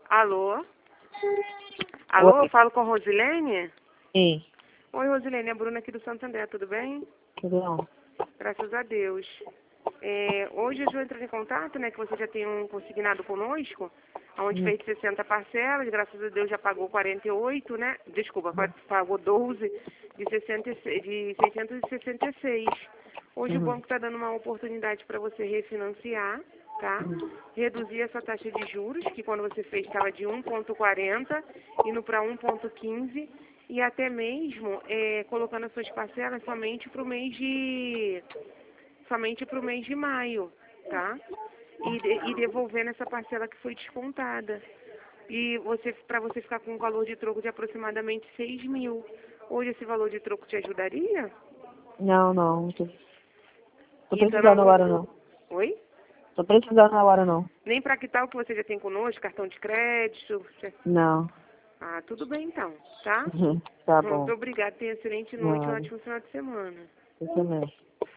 Alô? Alô, Oi. eu falo com a Rosilene? Sim, Oi, Rosilene, é a Bruna aqui do Santo André, tudo bem? tudo bom. Graças a Deus. Hoje eu estou entrando em contato, né, que você já tem um consignado conosco, onde fez 60 parcelas, graças a Deus já pagou 48, né? Desculpa, pagou 12 de 666. Hoje o banco está dando uma oportunidade para você refinanciar, tá? Reduzir essa taxa de juros, que quando você fez estava de 1,40, indo para 1,15, e até mesmo colocando as suas parcelas somente para o mês de maio, tá? E devolvendo essa parcela que foi descontada. E para você ficar com um valor de troco de aproximadamente 6 mil. Hoje esse valor de troco te ajudaria? Não, tô E dando precisando algum... agora não. Oi? Tô precisando agora não. Nem para quitar o que você já tem conosco, cartão de crédito? Não. Ah, tudo bem então, tá? Tá Muito bom. obrigada, tenha excelente noite e um Nada. ótimo final de semana. Isso mesmo.